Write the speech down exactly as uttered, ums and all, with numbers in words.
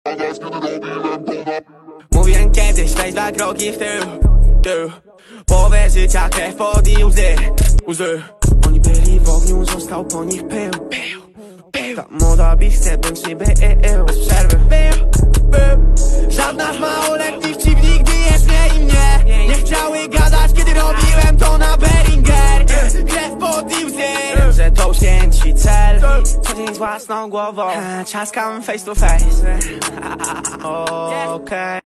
Mówiłem kiedyś, weź dwa kroki w tył, tył. Połowę życia krew pod i łzy, łzy. Oni byli w ogniu, został po nich pył, pył, pył. Ta młoda bitch chce bym szyby, bez przerwy, pył, pył. Żadna z małoletnich ci nigdy jeszcze im nie Nie chciały gadać, kiedy robiłem to na Beringer. Krew pod i łzy, że to święci cel. Co dzień z własną głową, czaskam face to face. Okej.